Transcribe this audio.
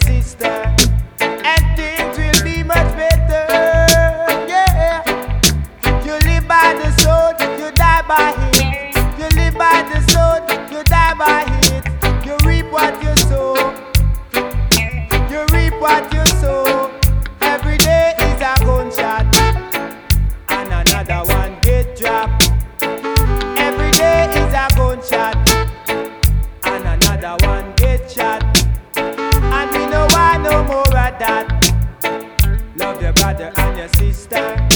sister, and things will be much better. Yeah, you live by the sword, you die by it. You live by the sword, you die by it. You reap what you sow. You reap what you sow. Every day is a gunshot, and another one get dropped. Every day is a gunshot, and another one get shot. And we no want no more of that. Love your brother and your sister.